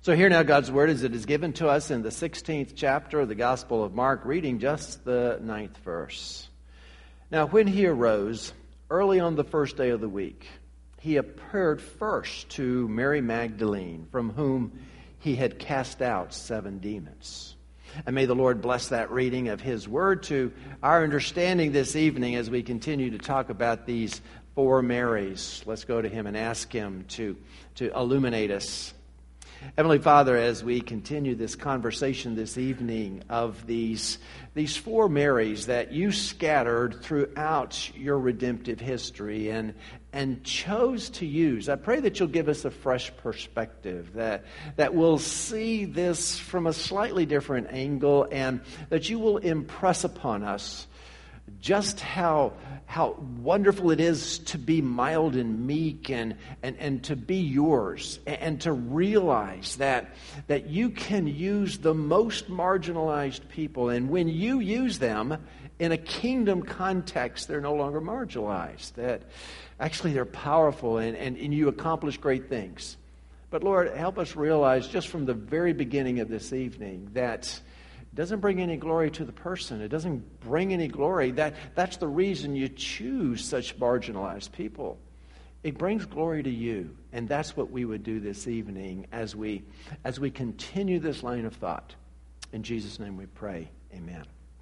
So hear now God's Word as it is given to us in the 16th chapter of the Gospel of Mark, reading just the 9th verse. Now when he arose, early on the first day of the week, he appeared first to Mary Magdalene, from whom he had cast out 7 demons. And may the Lord bless that reading of His Word to our understanding this evening as we continue to talk about these 4 Marys. Let's go to Him and ask Him to illuminate us. Heavenly Father, as we continue this conversation this evening of these 4 Marys that you scattered throughout your redemptive history and chose to use, I pray that you'll give us a fresh perspective, that we'll see this from a slightly different angle, and that you will impress upon us just how wonderful it is to be mild and meek and to be yours, and to realize that you can use the most marginalized people, and when you use them in a kingdom context, they're no longer marginalized, that actually they're powerful and you accomplish great things. But Lord, help us realize just from the very beginning of this evening that it doesn't bring any glory to the person. It doesn't bring any glory. That's the reason you choose such marginalized people. It brings glory to you. And that's what we would do this evening as we continue this line of thought. In Jesus' name we pray. Amen.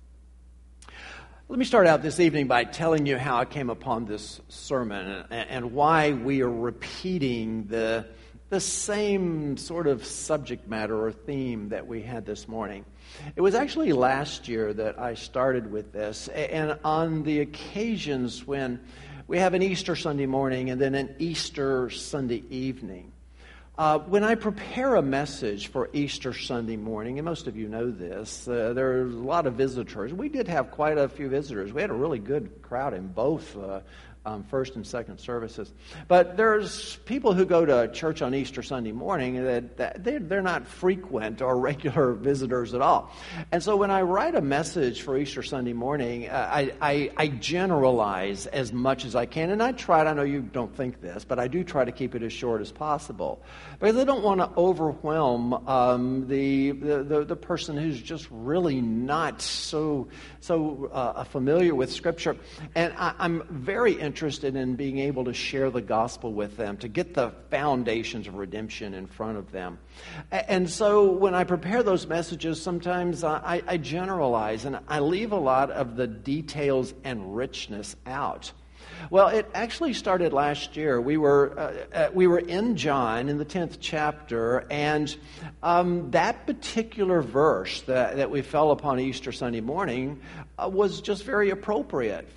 Let me start out this evening by telling you how I came upon this sermon and why we are repeating the same sort of subject matter or theme that we had this morning. It was actually last year that I started with this, and on the occasions when we have an Easter Sunday morning and then an Easter Sunday evening. When I prepare a message for Easter Sunday morning, and most of you know this, there's a lot of visitors. We did have quite a few visitors. We had a really good crowd in both first and second services. But there's people who go to church on Easter Sunday morning that they're not frequent or regular visitors at all. And so when I write a message for Easter Sunday morning, I generalize as much as I can. And I know you don't think this, but I do try to keep it as short as possible. Because I don't want to overwhelm the person who's just really not so familiar with Scripture. And I'm very interested in being able to share the gospel with them, to get the foundations of redemption in front of them. And so when I prepare those messages, sometimes I generalize and I leave a lot of the details and richness out. Well, it actually started last year. We were in John in the 10th chapter, and that particular verse that we fell upon Easter Sunday morning was just very appropriate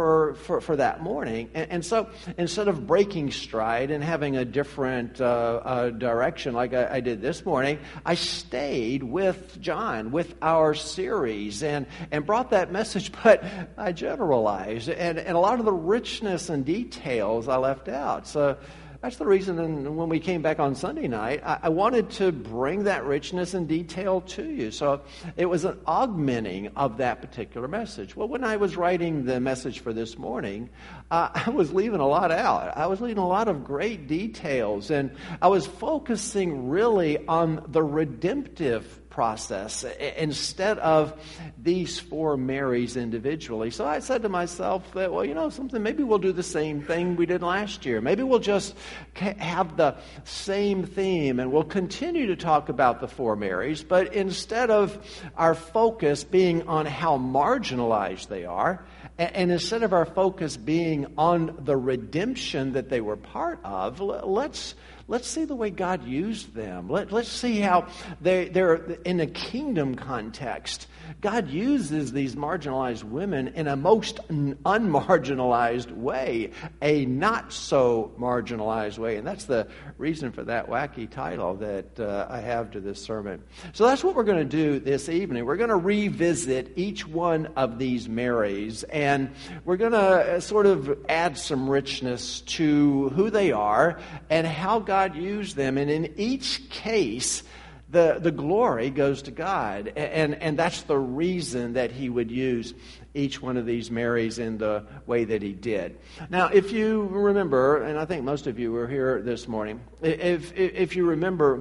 for that morning. And so instead of breaking stride and having a different direction like I did this morning, I stayed with John, with our series, and brought that message, but I generalized, and a lot of the richness and details I left out. So that's the reason when we came back on Sunday night, I wanted to bring that richness and detail to you. So it was an augmenting of that particular message. Well, when I was writing the message for this morning, I was leaving a lot out. I was leaving a lot of great details, and I was focusing really on the redemptive process instead of these 4 Marys individually. So I said to myself that, well, you know something, maybe we'll do the same thing we did last year. Maybe we'll just have the same theme, and we'll continue to talk about the 4 Marys, but instead of our focus being on how marginalized they are, and instead of our focus being on the redemption that they were part of, let's see the way God used them. Let's see how they're in a kingdom context. God uses these marginalized women in a most unmarginalized way, a not so marginalized way. And that's the reason for that wacky title that I have to this sermon. So that's what we're going to do this evening. We're going to revisit each one of these Marys, and we're going to sort of add some richness to who they are and how God used them. And in each case, the glory goes to God. And that's the reason that He would use each one of these Marys in the way that He did. Now, if you remember, and I think most of you were here this morning, if you remember,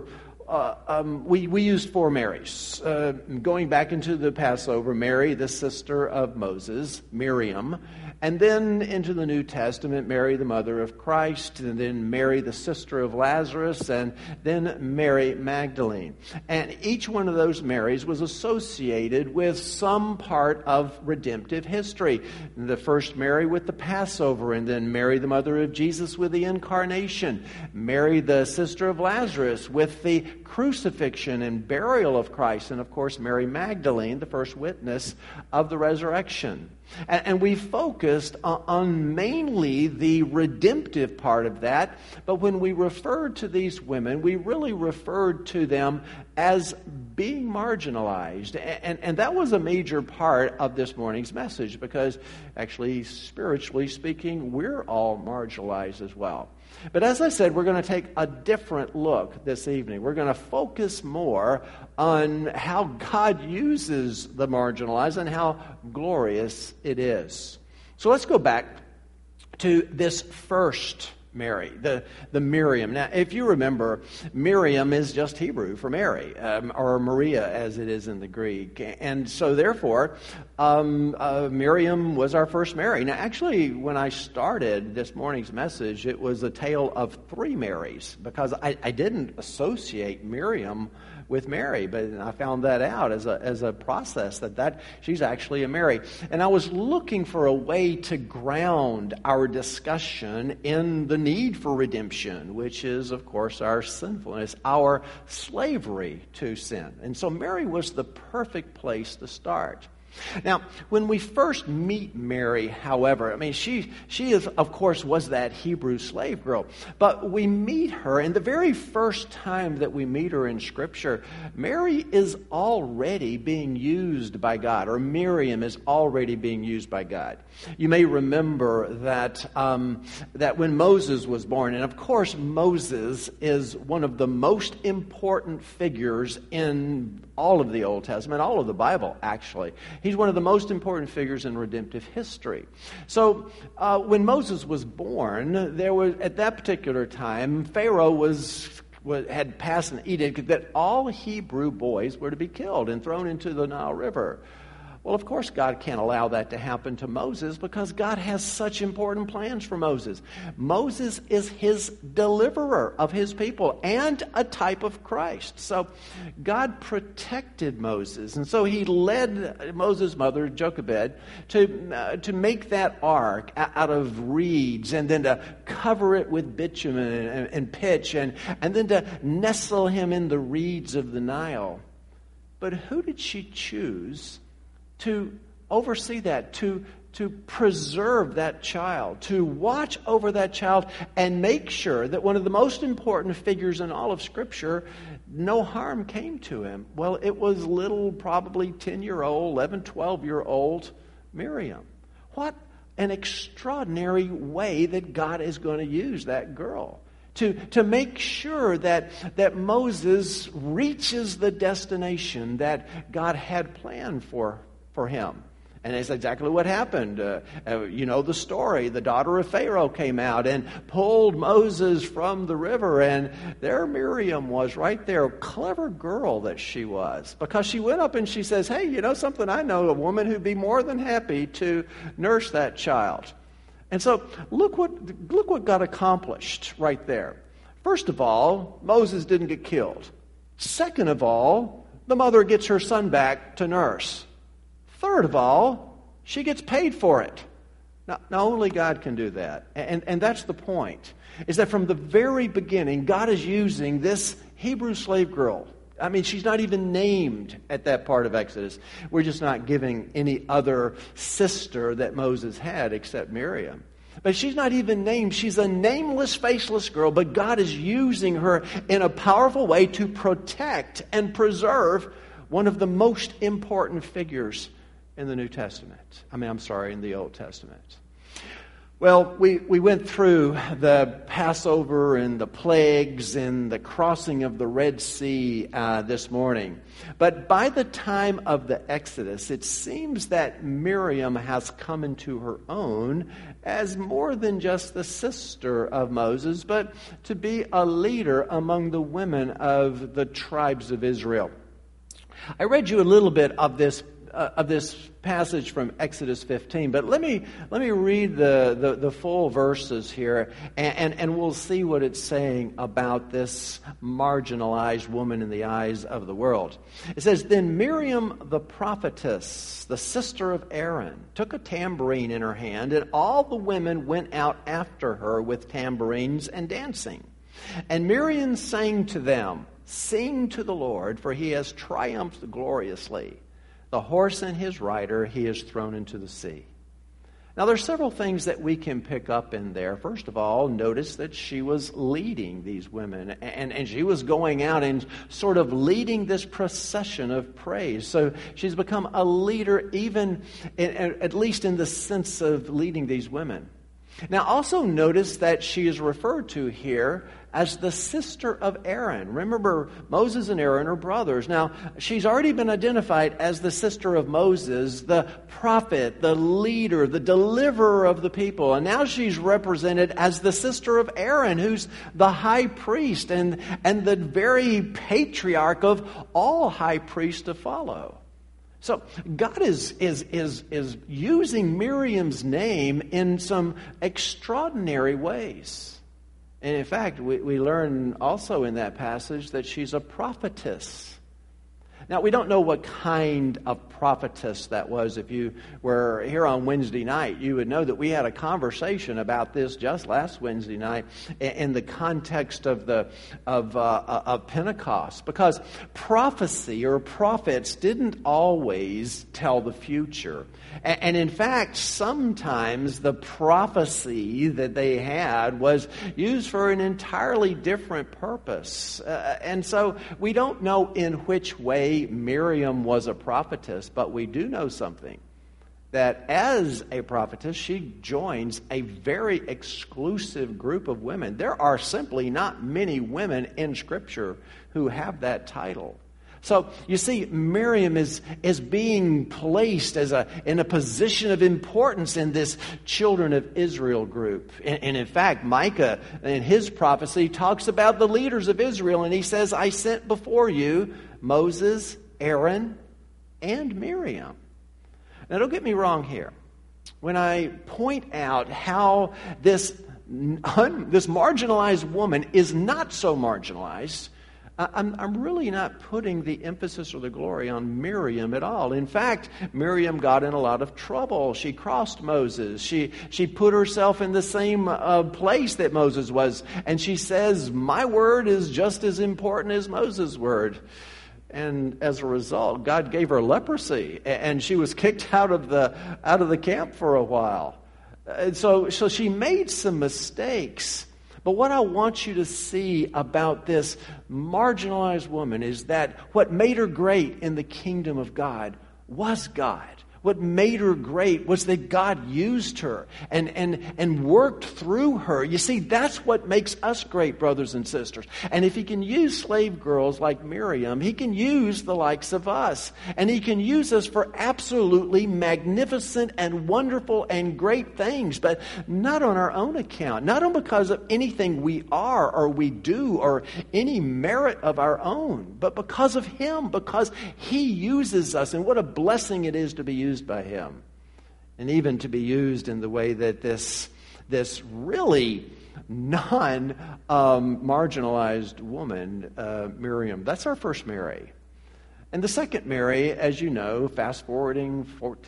we used four Marys. Going back into the Passover, Mary, the sister of Moses, Miriam, and then into the New Testament, Mary, the mother of Christ, and then Mary, the sister of Lazarus, and then Mary Magdalene. And each one of those Marys was associated with some part of redemptive history. The first Mary with the Passover, and then Mary, the mother of Jesus, with the Incarnation. Mary, the sister of Lazarus, with the crucifixion and burial of Christ. And of course, Mary Magdalene, the first witness of the resurrection. And we focused on mainly the redemptive part of that, but when we referred to these women, we really referred to them as being marginalized. And that was a major part of this morning's message, because actually, spiritually speaking, we're all marginalized as well. But as I said, we're going to take a different look this evening. We're going to focus more on how God uses the marginalized and how glorious it is. So let's go back to this first Mary, the Miriam. Now, if you remember, Miriam is just Hebrew for Mary, or Maria as it is in the Greek. And so therefore, Miriam was our first Mary. Now, actually, when I started this morning's message, it was a tale of three Marys, because I didn't associate Miriam with Mary, but I found that out as a process that she's actually a Mary. And I was looking for a way to ground our discussion in the need for redemption, which is, of course, our sinfulness, our slavery to sin. And so Mary was the perfect place to start. Now, when we first meet Mary, however, I mean, she is, of course, was that Hebrew slave girl. But we meet her, and the very first time that we meet her in Scripture, Mary is already being used by God, or Miriam is already being used by God. You may remember that when Moses was born, and of course Moses is one of the most important figures in all of the Old Testament, all of the Bible, actually. He's one of the most important figures in redemptive history. So when Moses was born, there was, at that particular time, Pharaoh had passed an edict that all Hebrew boys were to be killed and thrown into the Nile River. Well, of course, God can't allow that to happen to Moses, because God has such important plans for Moses. Moses is his deliverer of his people and a type of Christ. So God protected Moses. And so he led Moses' mother, Jochebed, to make that ark out of reeds, and then to cover it with bitumen and pitch, and then to nestle him in the reeds of the Nile. But who did she choose to oversee that, to preserve that child, to watch over that child and make sure that one of the most important figures in all of Scripture, no harm came to him? Well, it was little, probably 10-year-old, 11, 12-year-old Miriam. What an extraordinary way that God is going to use that girl to make sure that Moses reaches the destination that God had planned for him. And that's exactly what happened. You know the story. The daughter of Pharaoh came out and pulled Moses from the river, and there Miriam was right there. Clever girl that she was, because she went up and she says, "Hey, you know something? I know a woman who'd be more than happy to nurse that child." And so look what got accomplished right there. First of all, Moses didn't get killed. Second of all, the mother gets her son back to nurse. Third of all, she gets paid for it. Now only God can do that. And that's the point, is that from the very beginning, God is using this Hebrew slave girl. I mean, she's not even named at that part of Exodus. We're just not giving any other sister that Moses had except Miriam. But she's not even named. She's a nameless, faceless girl, but God is using her in a powerful way to protect and preserve one of the most important figures in the New Testament. In the Old Testament. Well, we went through the Passover and the plagues and the crossing of the Red Sea this morning. But by the time of the Exodus, it seems that Miriam has come into her own as more than just the sister of Moses, but to be a leader among the women of the tribes of Israel. I read you a little bit of this passage from Exodus 15, but let me read the full verses here, and we'll see what it's saying about this marginalized woman in the eyes of the world. It says, "Then Miriam the prophetess, the sister of Aaron, took a tambourine in her hand, and all the women went out after her with tambourines and dancing. And Miriam sang to them, 'Sing to the Lord, for he has triumphed gloriously. The horse and his rider he has thrown into the sea.'" Now, there's several things that we can pick up in there. First of all, notice that she was leading these women, and she was going out and sort of leading this procession of praise. So she's become a leader, even at least in the sense of leading these women. Now, also notice that she is referred to here as the sister of Aaron. Remember, Moses and Aaron are brothers. Now, she's already been identified as the sister of Moses, the prophet, the leader, the deliverer of the people. And now she's represented as the sister of Aaron, who's the high priest and the very patriarch of all high priests to follow. So God is using Miriam's name in some extraordinary ways. And in fact, we learn also in that passage that she's a prophetess. Now, we don't know what kind of prophetess that was. If you were here on Wednesday night, you would know that we had a conversation about this just last Wednesday night in the context of Pentecost. Because prophecy or prophets didn't always tell the future. And in fact, sometimes the prophecy that they had was used for an entirely different purpose. And so we don't know in which way Miriam was a prophetess, but we do know something. That as a prophetess, she joins a very exclusive group of women. There are simply not many women in Scripture who have that title. So, you see, Miriam is being placed in a position of importance in this children of Israel group. And in fact, Micah, in his prophecy, talks about the leaders of Israel, and he says, "I sent before you Moses, Aaron, and Miriam." Now, don't get me wrong here. When I point out how this marginalized woman is not so marginalized, I'm really not putting the emphasis or the glory on Miriam at all. In fact, Miriam got in a lot of trouble. She crossed Moses. She put herself in the same place that Moses was. And she says, "My word is just as important as Moses' word." And as a result, God gave her leprosy, and she was kicked out of the camp for a while. And so she made some mistakes. But what I want you to see about this marginalized woman is that what made her great in the kingdom of God was God. What made her great was that God used her and worked through her. You see, that's what makes us great, brothers and sisters. And if He can use slave girls like Miriam, He can use the likes of us. And He can use us for absolutely magnificent and wonderful and great things, but not on our own account, not on because of anything we are or we do or any merit of our own, but because of Him, because He uses us. And what a blessing it is to be used by Him, and even to be used in the way that this really non-marginalized woman, Miriam, that's our first Mary. And the second Mary, as you know, fast forwarding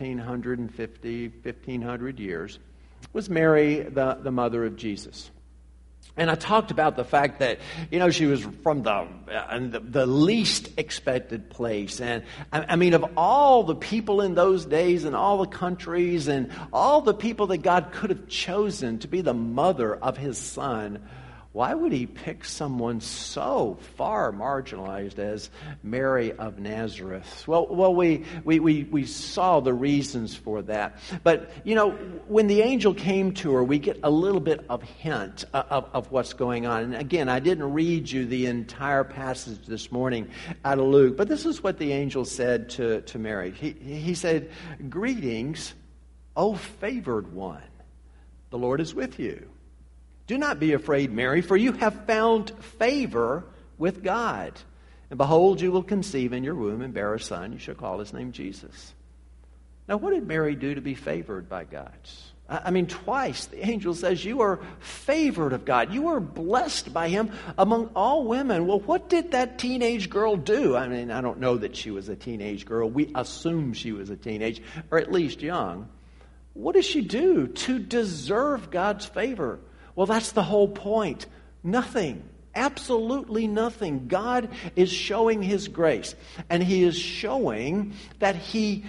1,450 years, was Mary, the mother of Jesus. And I talked about the fact that, she was from the least expected place. And I mean, of all the people in those days and all the countries and all the people that God could have chosen to be the mother of His Son, why would he pick someone so far marginalized as Mary of Nazareth? Well, we saw the reasons for that. But, when the angel came to her, we get a little bit of hint of what's going on. And again, I didn't read you the entire passage this morning out of Luke, but this is what the angel said to Mary. He said, "Greetings, O favored one. The Lord is with you. Do not be afraid, Mary, for you have found favor with God. And behold, you will conceive in your womb and bear a son. You shall call his name Jesus." Now, what did Mary do to be favored by God? Twice the angel says, you are favored of God. You are blessed by him among all women. Well, what did that teenage girl do? I don't know that she was a teenage girl. We assume she was a teenage, or at least young. What does she do to deserve God's favor? Well, that's the whole point. Nothing. Absolutely nothing. God is showing his grace. And he is showing that he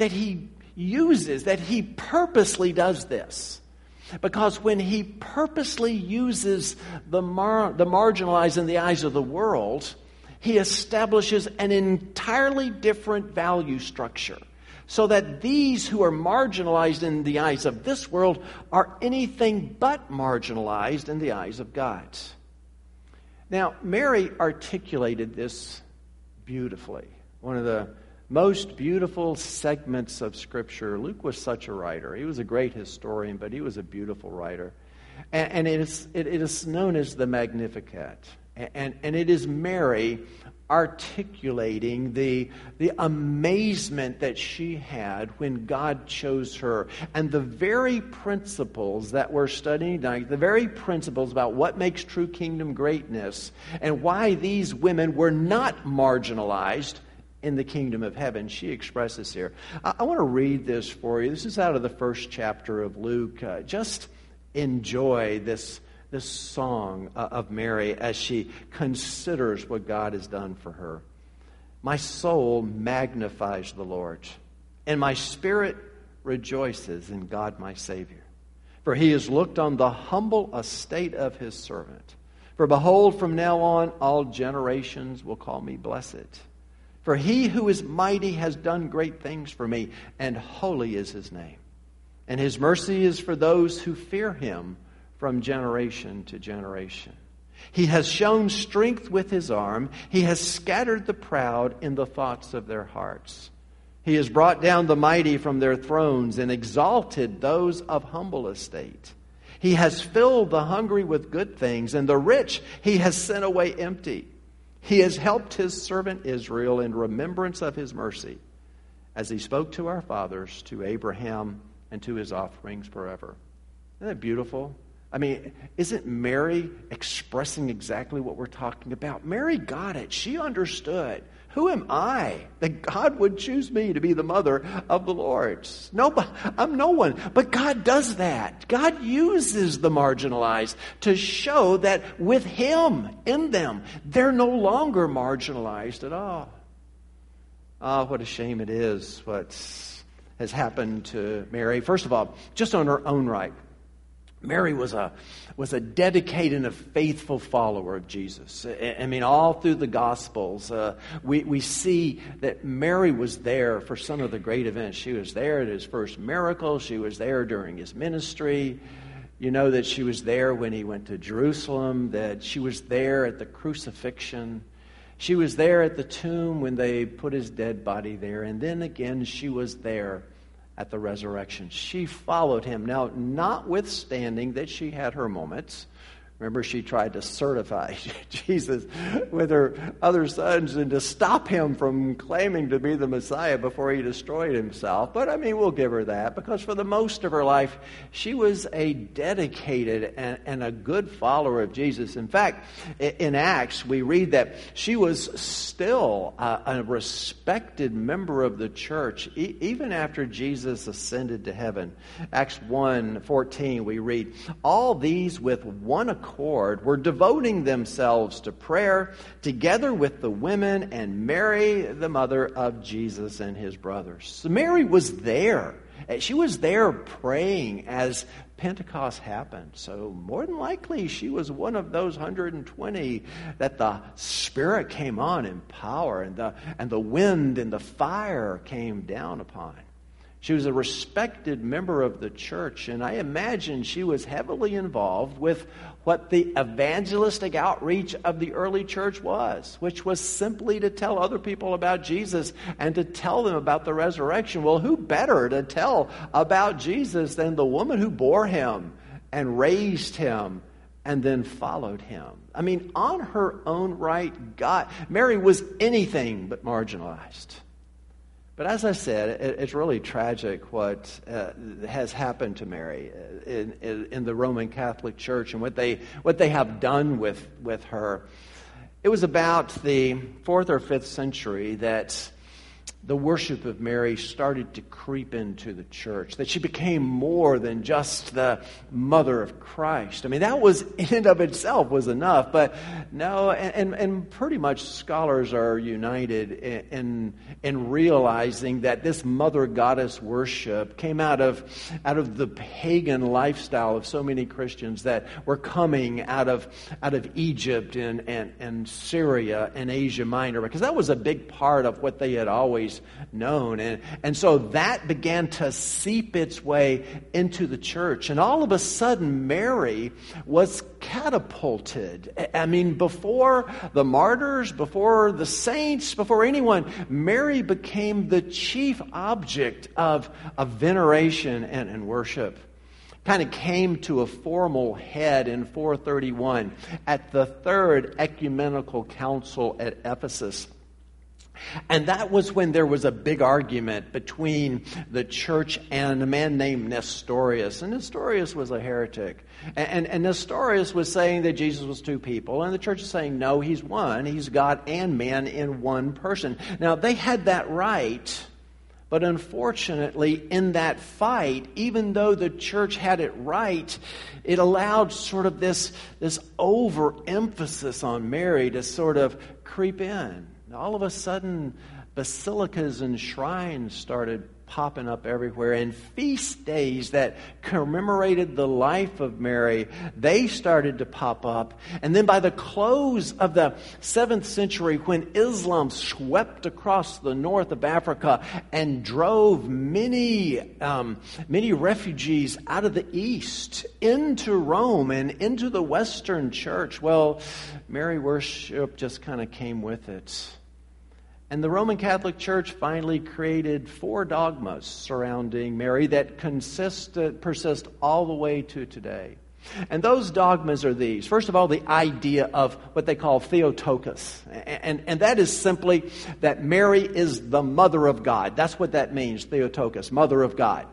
purposely does this. Because when he purposely uses the marginalized in the eyes of the world, he establishes an entirely different value structure. So that these who are marginalized in the eyes of this world are anything but marginalized in the eyes of God. Now, Mary articulated this beautifully. One of the most beautiful segments of Scripture. Luke was such a writer. He was a great historian, but he was a beautiful writer. And it is known as the Magnificat. And it is Mary articulating the amazement that she had when God chose her. And the very principles that we're studying tonight, the very principles about what makes true kingdom greatness and why these women were not marginalized in the kingdom of heaven, she expresses here. I want to read this for you. This is out of the first chapter of Luke. Just enjoy this song of Mary as she considers what God has done for her. "My soul magnifies the Lord, and my spirit rejoices in God my Savior. For he has looked on the humble estate of his servant. For behold, from now on all generations will call me blessed. For he who is mighty has done great things for me, and holy is his name. And his mercy is for those who fear him from generation to generation. He has shown strength with his arm. He has scattered the proud in the thoughts of their hearts. He has brought down the mighty from their thrones and exalted those of humble estate. He has filled the hungry with good things, and the rich he has sent away empty. He has helped his servant Israel in remembrance of his mercy, as he spoke to our fathers, to Abraham, and to his offerings forever." Isn't that beautiful? Isn't Mary expressing exactly what we're talking about? Mary got it. She understood. Who am I that God would choose me to be the mother of the Lord? No, I'm no one. But God does that. God uses the marginalized to show that with him in them, they're no longer marginalized at all. Oh, what a shame it is what has happened to Mary. First of all, just on her own right, Mary was a dedicated and a faithful follower of Jesus. All through the Gospels, we see that Mary was there for some of the great events. She was there at his first miracle. She was there during his ministry. You know that she was there when he went to Jerusalem, that she was there at the crucifixion. She was there at the tomb when they put his dead body there. And then again, she was there at the resurrection. She followed him. Now, notwithstanding that she had her moments. Remember, she tried to certify Jesus with her other sons and to stop him from claiming to be the Messiah before he destroyed himself. But, we'll give her that, because for the most of her life, she was a dedicated and a good follower of Jesus. In fact, in Acts, we read that she was still a respected member of the church, even after Jesus ascended to heaven. Acts 1:14, we read, "All these with one accord were devoting themselves to prayer together with the women and Mary, the mother of Jesus, and his brothers." So Mary was there. She was there praying as Pentecost happened. So more than likely, she was one of those 120 that the Spirit came on in power, and the wind and the fire came down upon. She was a respected member of the church, and I imagine she was heavily involved with what the evangelistic outreach of the early church was, which was simply to tell other people about Jesus and to tell them about the resurrection. Well, who better to tell about Jesus than the woman who bore him and raised him and then followed him? I mean, on her own right, Mary was anything but marginalized. But as I said, it's really tragic what has happened to Mary in the Roman Catholic Church and what they have done with her. It was about the 4th or 5th century that the worship of Mary started to creep into the church, that she became more than just the mother of Christ. I mean, that was in and of itself was enough, but no, and pretty much scholars are united in realizing that this mother goddess worship came out of the pagan lifestyle of so many Christians that were coming out of Egypt and Syria and Asia Minor, because that was a big part of what they had always known. And so that began to seep its way into the church. And all of a sudden, Mary was catapulted. I mean, before the martyrs, before the saints, before anyone, Mary became the chief object of veneration and worship. Kind of came to a formal head in 431 at the Third Ecumenical Council at Ephesus. And that was when there was a big argument between the church and a man named Nestorius. And Nestorius was a heretic. And Nestorius was saying that Jesus was two people. And the church is saying, no, he's one. He's God and man in one person. Now, they had that right. But unfortunately, in that fight, even though the church had it right, it allowed sort of this overemphasis on Mary to sort of creep in. All of a sudden, basilicas and shrines started popping up everywhere, and feast days that commemorated the life of Mary, they started to pop up. And then by the close of the 7th century, when Islam swept across the north of Africa and drove many refugees out of the east into Rome and into the Western church, well, Mary worship just kind of came with it. And the Roman Catholic Church finally created 4 dogmas surrounding Mary that persist all the way to today. And those dogmas are these. First of all, the idea of what they call Theotokos. And that is simply that Mary is the mother of God. That's what that means, Theotokos, mother of God.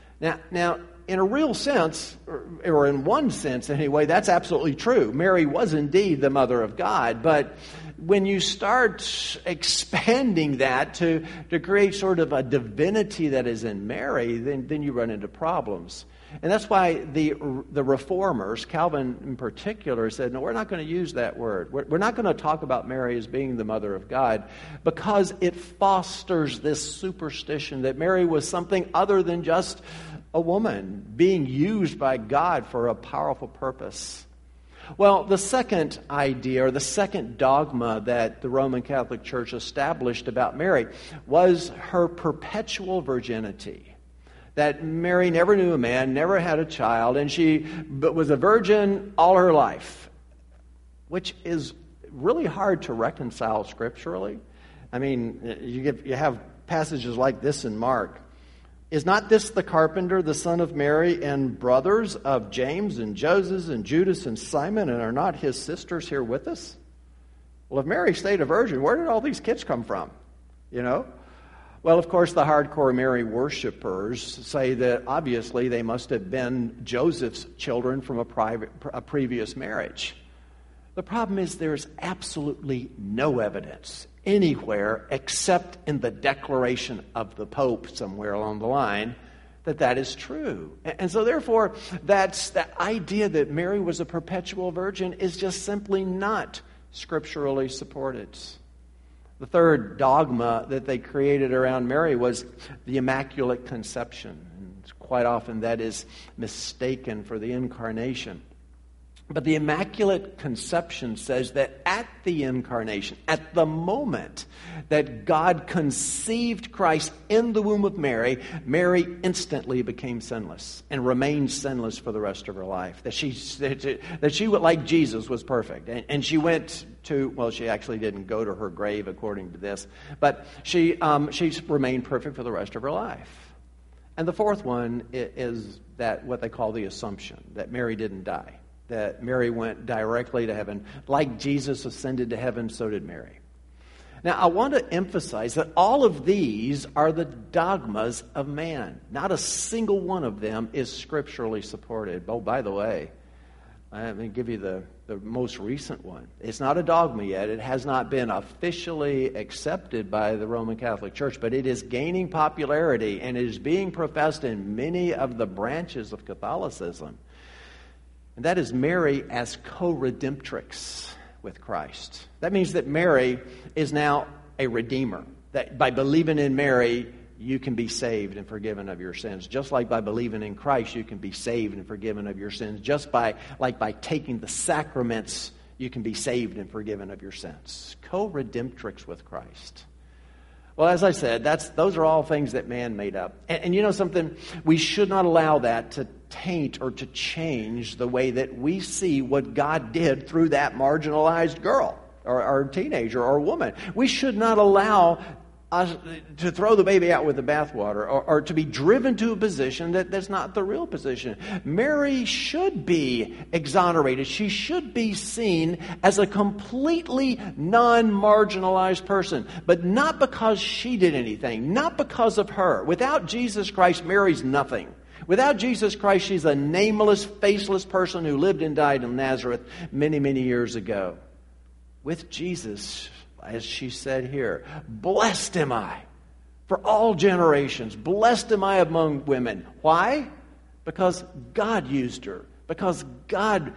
Now, in a real sense, or in one sense anyway, that's absolutely true. Mary was indeed the mother of God, but when you start expanding that to create sort of a divinity that is in Mary, then you run into problems. And that's why the reformers, Calvin in particular, said, no, we're not going to use that word. We're not going to talk about Mary as being the mother of God, because it fosters this superstition that Mary was something other than just a woman being used by God for a powerful purpose. Well, the second idea, or the second dogma that the Roman Catholic Church established about Mary was her perpetual virginity. That Mary never knew a man, never had a child, and she was a virgin all her life, which is really hard to reconcile scripturally. I mean, you have passages like this in Mark. Is not this the carpenter, the son of Mary, and brothers of James and Joseph and Judas and Simon, and are not his sisters here with us? Well, if Mary stayed a virgin, where did all these kids come from? You know? Well, of course, the hardcore Mary worshipers say that obviously they must have been Joseph's children from a previous marriage. The problem is there's absolutely no evidence anywhere except in the declaration of the Pope somewhere along the line that is true. And so therefore, that idea that Mary was a perpetual virgin is just simply not scripturally supported. The third dogma that they created around Mary was the Immaculate Conception. Quite often that is mistaken for the incarnation. But the Immaculate Conception says that at the incarnation, at the moment that God conceived Christ in the womb of Mary, Mary instantly became sinless and remained sinless for the rest of her life. That she like Jesus, was perfect. And she went to, well, she actually didn't go to her grave according to this, but she remained perfect for the rest of her life. And the fourth one is that what they call the Assumption, that Mary didn't die. That Mary went directly to heaven. Like Jesus ascended to heaven, so did Mary. Now, I want to emphasize that all of these are the dogmas of man. Not a single one of them is scripturally supported. Oh, by the way, let me give you the most recent one. It's not a dogma yet. It has not been officially accepted by the Roman Catholic Church, but it is gaining popularity and it is being professed in many of the branches of Catholicism. And that is Mary as co-redemptrix with Christ. That means that Mary is now a redeemer. That by believing in Mary, you can be saved and forgiven of your sins. Just like by believing in Christ, you can be saved and forgiven of your sins. Just by taking the sacraments, you can be saved and forgiven of your sins. Co-redemptrix with Christ. Well, as I said, those are all things that man made up. And you know something? We should not allow that to taint or to change the way that we see what God did through that marginalized girl or teenager or woman. We should not allow us to throw the baby out with the bathwater or to be driven to a position that's not the real position. Mary should be exonerated. She should be seen as a completely non-marginalized person, but not because she did anything, not because of her. Without Jesus Christ, Mary's nothing. Without Jesus Christ, she's a nameless, faceless person who lived and died in Nazareth many, many years ago. With Jesus, as she said here, blessed am I for all generations. Blessed am I among women. Why? Because God used her. Because God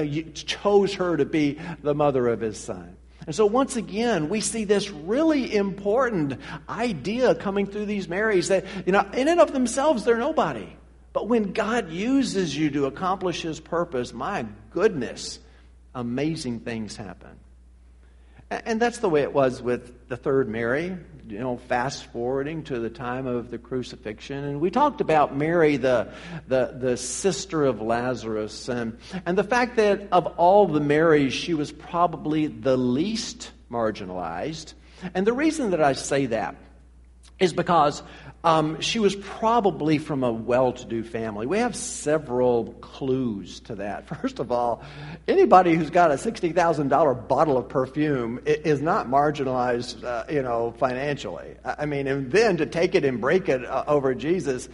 chose her to be the mother of His Son. And so once again, we see this really important idea coming through these Marys that, in and of themselves, they're nobody. But when God uses you to accomplish His purpose, my goodness, amazing things happen. And that's the way it was with the third Mary, fast forwarding to the time of the crucifixion. And we talked about Mary, the sister of Lazarus, and the fact that of all the Marys, she was probably the least marginalized. And the reason that I say that is because she was probably from a well-to-do family. We have several clues to that. First of all, anybody who's got a $60,000 bottle of perfume is not marginalized, financially. I mean, and then to take it and break it over Jesus,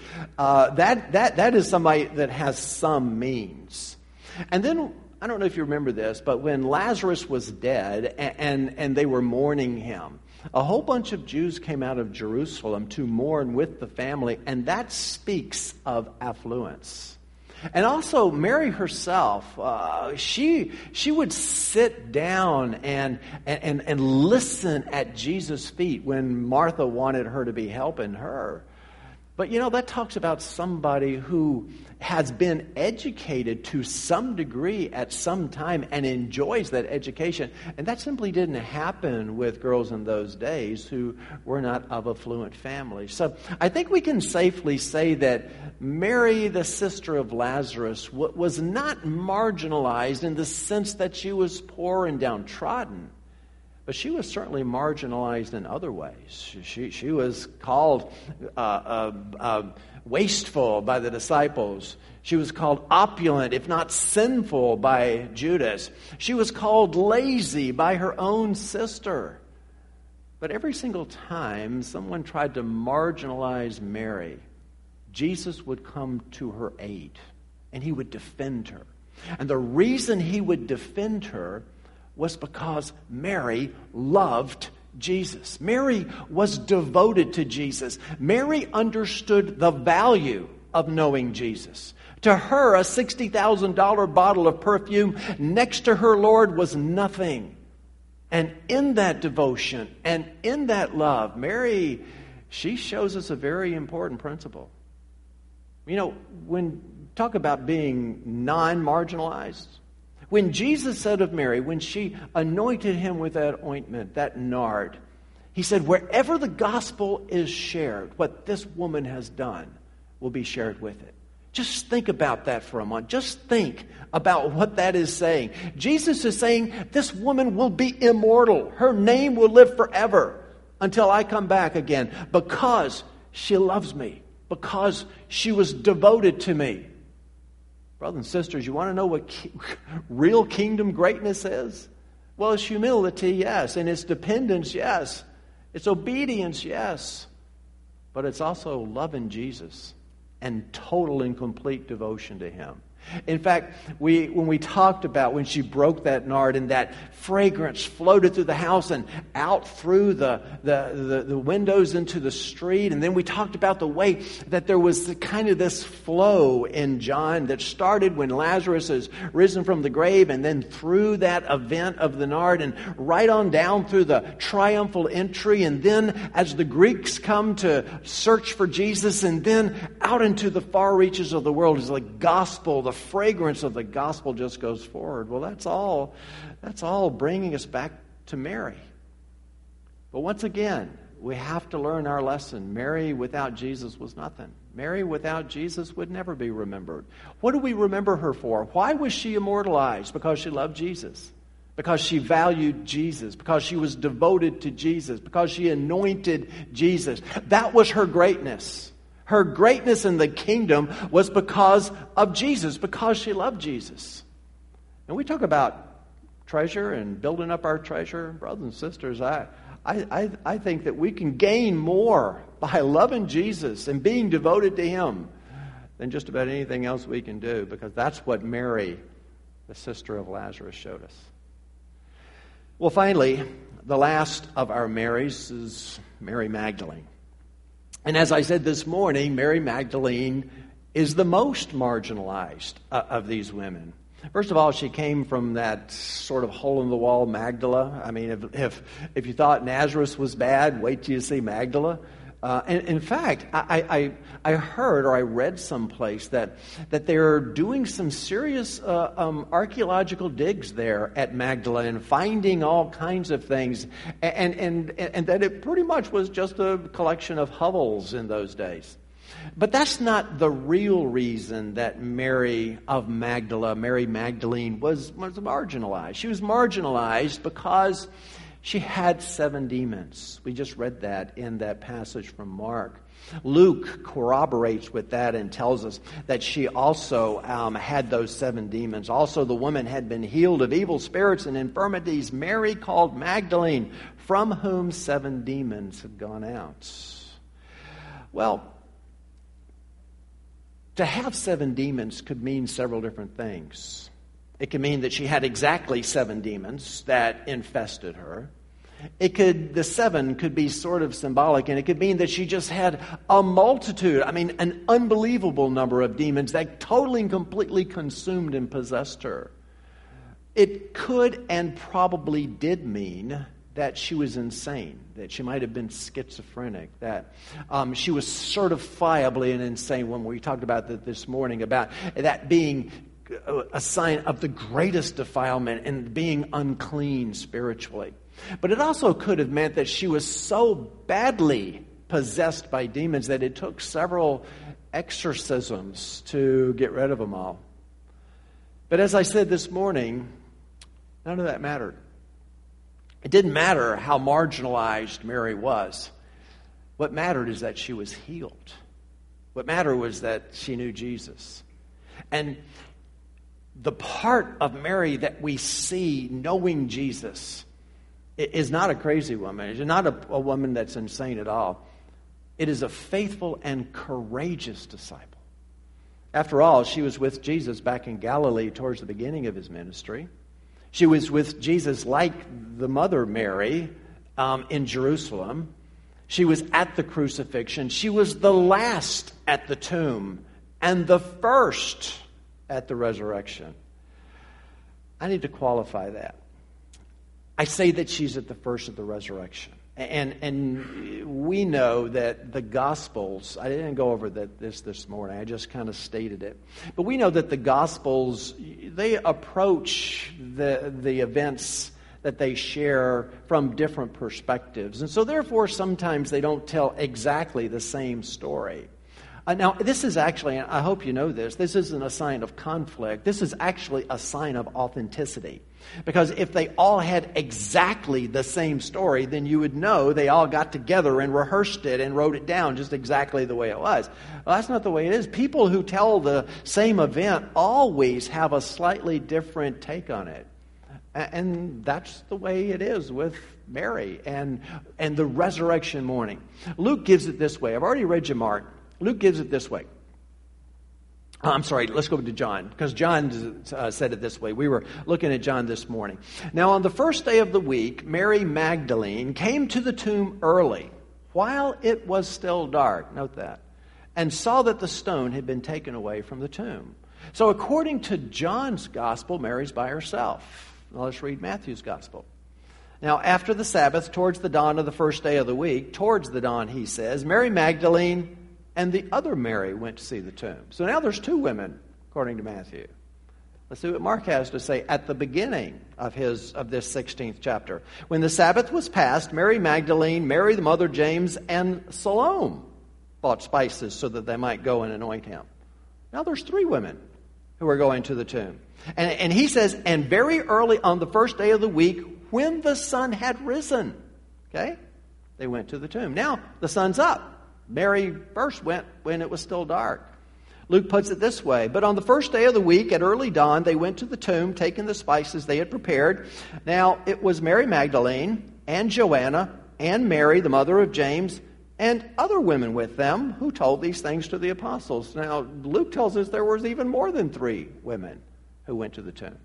that is somebody that has some means. And then, I don't know if you remember this, but when Lazarus was dead and they were mourning him, a whole bunch of Jews came out of Jerusalem to mourn with the family, and that speaks of affluence. And also, Mary herself, she would sit down and listen at Jesus' feet when Martha wanted her to be helping her. But that talks about somebody who has been educated to some degree at some time and enjoys that education. And that simply didn't happen with girls in those days who were not of affluent families. So I think we can safely say that Mary, the sister of Lazarus, was not marginalized in the sense that she was poor and downtrodden. But she was certainly marginalized in other ways. She was called wasteful by the disciples. She was called opulent, if not sinful, by Judas. She was called lazy by her own sister. But every single time someone tried to marginalize Mary, Jesus would come to her aid, and He would defend her. And the reason He would defend her was because Mary loved Jesus. Mary was devoted to Jesus. Mary understood the value of knowing Jesus. To her, a $60,000 bottle of perfume next to her Lord was nothing. And in that devotion and in that love, Mary, she shows us a very important principle. You know, when talk about being non-marginalized, when Jesus said of Mary, when she anointed him with that ointment, that nard, he said, wherever the gospel is shared, what this woman has done will be shared with it. Just think about that for a moment. Just think about what that is saying. Jesus is saying this woman will be immortal. Her name will live forever until I come back again because she loves me, because she was devoted to me. Brothers and sisters, you want to know what real kingdom greatness is? Well, it's humility, yes, and it's dependence, yes. It's obedience, yes. But it's also loving Jesus and total and complete devotion to him. In fact, when we talked about when she broke that nard and that fragrance floated through the house and out through the windows into the street, and then we talked about the way that there was kind of this flow in John that started when Lazarus is risen from the grave, and then through that event of the nard and right on down through the triumphal entry, and then as the Greeks come to search for Jesus, and then out into the far reaches of the world is like gospel, the fragrance of the gospel just goes forward. Well, that's all bringing us back to Mary. But once again, we have to learn our lesson. Mary without Jesus was nothing. Mary without Jesus would never be remembered. What do we remember her for? Why was she immortalized? Because she loved Jesus. Because she valued Jesus. Because she was devoted to Jesus. Because she anointed Jesus. That was her greatness. Her greatness in the kingdom was because of Jesus, because she loved Jesus. And we talk about treasure and building up our treasure. Brothers and sisters, I think that we can gain more by loving Jesus and being devoted to him than just about anything else we can do, because that's what Mary, the sister of Lazarus, showed us. Well, finally, the last of our Marys is Mary Magdalene. And as I said this morning, Mary Magdalene is the most marginalized of these women. First of all, she came from that sort of hole-in-the-wall Magdala. I mean, if you thought Nazareth was bad, wait till you see Magdala. And in fact, I heard or I read someplace that they're doing some serious archaeological digs there at Magdala and finding all kinds of things, and that it pretty much was just a collection of hovels in those days. But that's not the real reason that Mary of Magdala, Mary Magdalene, was marginalized. She was marginalized because she had 7 demons. We just read that in that passage from Mark. Luke corroborates with that and tells us that she also had those 7 demons. Also, the woman had been healed of evil spirits and infirmities, Mary called Magdalene, from whom 7 demons had gone out. Well, to have 7 demons could mean several different things. It could mean that she had exactly 7 demons that infested her. The 7 could be sort of symbolic, and it could mean that she just had a multitude, an unbelievable number of demons that totally and completely consumed and possessed her. It could and probably did mean that she was insane, that she might have been schizophrenic, that she was certifiably an insane woman. We talked about that this morning, about that being a sign of the greatest defilement and being unclean spiritually. But it also could have meant that she was so badly possessed by demons that it took several exorcisms to get rid of them all. But as I said this morning, none of that mattered. It didn't matter how marginalized Mary was. What mattered is that she was healed. What mattered was that she knew Jesus. And the part of Mary that we see knowing Jesus is not a crazy woman. It's not a woman that's insane at all. It is a faithful and courageous disciple. After all, she was with Jesus back in Galilee towards the beginning of his ministry. She was with Jesus like the mother Mary in Jerusalem. She was at the crucifixion. She was the last at the tomb and the first at the resurrection. I need to qualify that. I say that she's at the first of the resurrection. And we know that the Gospels, I didn't go over this morning, I just kind of stated it. But we know that the Gospels, they approach the events that they share from different perspectives. And so therefore, sometimes they don't tell exactly the same story. Now, this is actually, and I hope you know this isn't a sign of conflict. This is actually a sign of authenticity. Because if they all had exactly the same story, then you would know they all got together and rehearsed it and wrote it down just exactly the way it was. Well, that's not the way it is. People who tell the same event always have a slightly different take on it. And that's the way it is with Mary and the resurrection morning. Luke gives it this way. I've already read you Mark. Luke gives it this way. I'm sorry, let's go to John, because John said it this way. We were looking at John this morning. Now, on the first day of the week, Mary Magdalene came to the tomb early, while it was still dark, note that, and saw that the stone had been taken away from the tomb. So according to John's gospel, Mary's by herself. Now let's read Matthew's gospel. Now, after the Sabbath, towards the dawn of the first day of the week, towards the dawn, he says, Mary Magdalene and the other Mary went to see the tomb. So now there's two women, according to Matthew. Let's see what Mark has to say at the beginning of this 16th chapter. When the Sabbath was passed, Mary Magdalene, Mary the mother of James, and Salome bought spices so that they might go and anoint him. Now there's three women who are going to the tomb. And he says, and very early on the first day of the week, when the sun had risen, okay, they went to the tomb. Now the sun's up. Mary first went when it was still dark. Luke puts it this way, but on the first day of the week at early dawn, they went to the tomb, taking the spices they had prepared. Now it was Mary Magdalene and Joanna and Mary, the mother of James, and other women with them who told these things to the apostles. Now Luke tells us there was even more than three women who went to the tomb.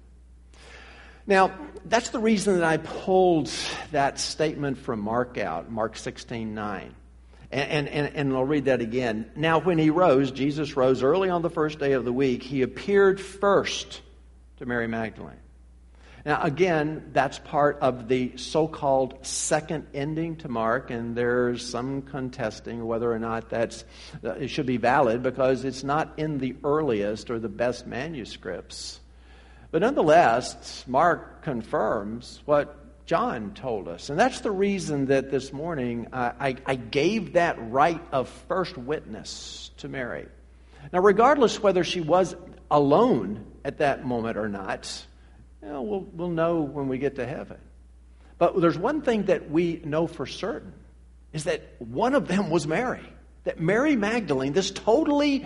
Now, that's the reason that I pulled that statement from Mark out, Mark 16:9. And I'll read that again. Now, when he rose, Jesus rose early on the first day of the week. He appeared first to Mary Magdalene. Now, again, that's part of the so-called second ending to Mark, and there's some contesting whether or not it should be valid because it's not in the earliest or the best manuscripts. But nonetheless, Mark confirms what John told us. And that's the reason that this morning I gave that right of first witness to Mary. Now, regardless whether she was alone at that moment or not, we'll know when we get to heaven. But there's one thing that we know for certain, is that one of them was Mary. That Mary Magdalene, this totally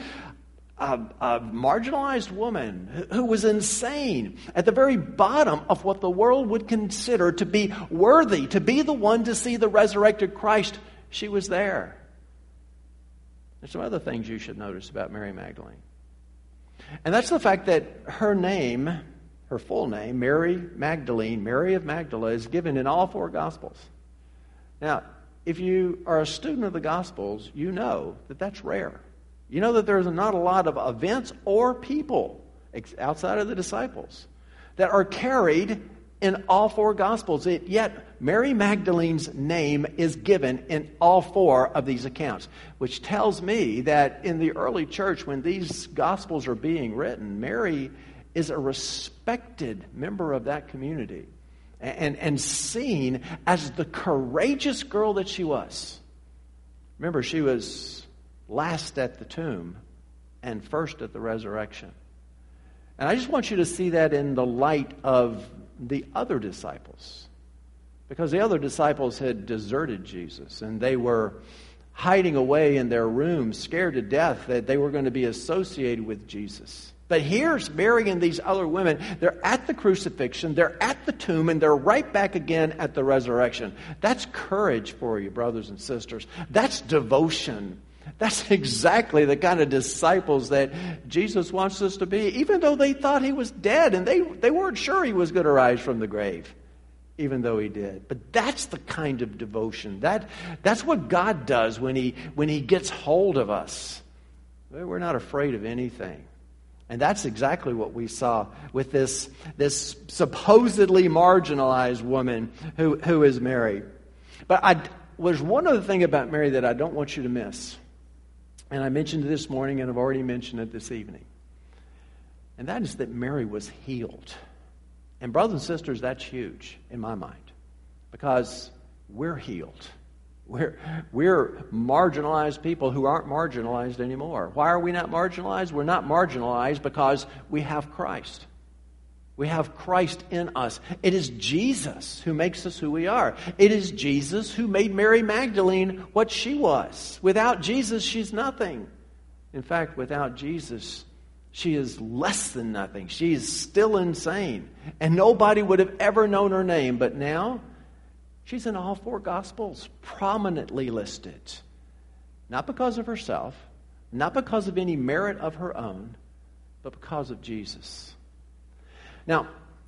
a marginalized woman who was insane at the very bottom of what the world would consider to be worthy, to be the one to see the resurrected Christ, she was there. There's some other things you should notice about Mary Magdalene. And that's the fact that her name, her full name, Mary Magdalene, Mary of Magdala, is given in all four Gospels. Now, if you are a student of the Gospels, you know that that's rare. You know that there's not a lot of events or people outside of the disciples that are carried in all four Gospels. Yet Mary Magdalene's name is given in all four of these accounts, which tells me that in the early church, when these Gospels are being written, Mary is a respected member of that community and seen as the courageous girl that she was. Remember, she was last at the tomb and first at the resurrection. And I just want you to see that in the light of the other disciples. Because the other disciples had deserted Jesus and they were hiding away in their rooms, scared to death that they were going to be associated with Jesus. But here's Mary and these other women. They're at the crucifixion, they're at the tomb, and they're right back again at the resurrection. That's courage for you, brothers and sisters. That's devotion. That's exactly the kind of disciples that Jesus wants us to be, even though they thought he was dead and they weren't sure he was going to rise from the grave, even though he did. But that's the kind of devotion. That's what God does when he gets hold of us. We're not afraid of anything. And that's exactly what we saw with this supposedly marginalized woman who is Mary. But there's one other thing about Mary that I don't want you to miss. And I mentioned it this morning, and I've already mentioned it this evening. And that is that Mary was healed. And brothers and sisters, that's huge in my mind. Because we're healed. We're marginalized people who aren't marginalized anymore. Why are we not marginalized? We're not marginalized because we have Christ. We have Christ in us. It is Jesus who makes us who we are. It is Jesus who made Mary Magdalene what she was. Without Jesus, she's nothing. In fact, without Jesus, she is less than nothing. She is still insane. And nobody would have ever known her name. But now, she's in all 4 Gospels, prominently listed. Not because of herself, not because of any merit of her own, but because of Jesus. Now,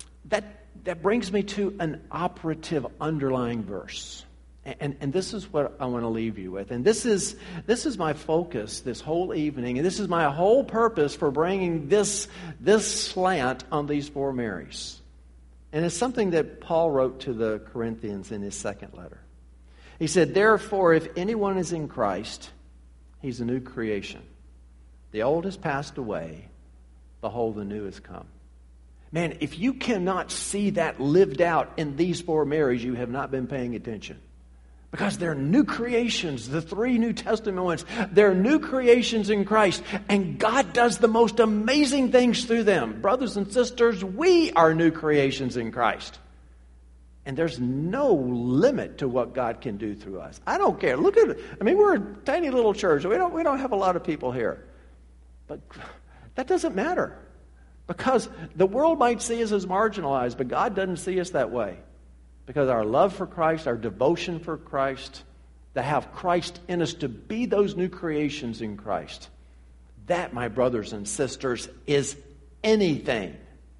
that brings me to an operative underlying verse. And this is what I want to leave you with. And this is my focus this whole evening. And this is my whole purpose for bringing this slant on these 4 Marys. And it's something that Paul wrote to the Corinthians in his second letter. He said, "Therefore, if anyone is in Christ, he's a new creation. The old has passed away. Behold, the new has come." Man, if you cannot see that lived out in these 4 Marys, you have not been paying attention. Because they're new creations, the 3 New Testament ones. They're new creations in Christ. And God does the most amazing things through them. Brothers and sisters, we are new creations in Christ. And there's no limit to what God can do through us. I don't care. Look at it. I mean, we're a tiny little church. We don't have a lot of people here. But that doesn't matter. Because the world might see us as marginalized, but God doesn't see us that way. Because our love for Christ, our devotion for Christ, to have Christ in us, to be those new creations in Christ, that, my brothers and sisters, is anything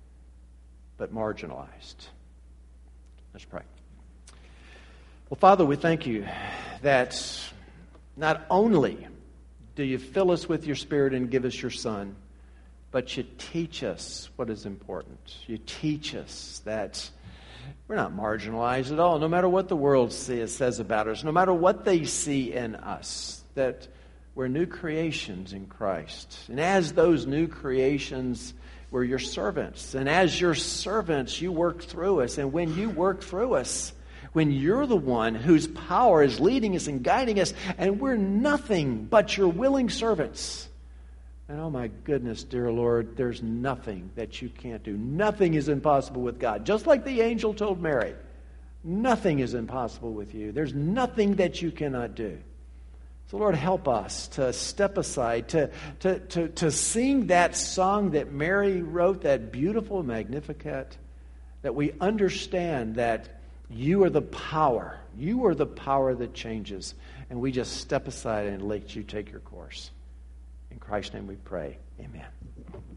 but marginalized. Let's pray. Well, Father, we thank you that not only do you fill us with your Spirit and give us your Son, but you teach us what is important. You teach us that we're not marginalized at all, no matter what the world says about us, no matter what they see in us, that we're new creations in Christ. And as those new creations, we're your servants. And as your servants, you work through us. And when you work through us, when you're the one whose power is leading us and guiding us, and we're nothing but your willing servants. And oh my goodness, dear Lord, there's nothing that you can't do. Nothing is impossible with God. Just like the angel told Mary, nothing is impossible with you. There's nothing that you cannot do. So Lord, help us to step aside, to sing that song that Mary wrote, that beautiful Magnificat, that we understand that you are the power. You are the power that changes. And we just step aside and let you take your course. In Christ's name we pray. Amen.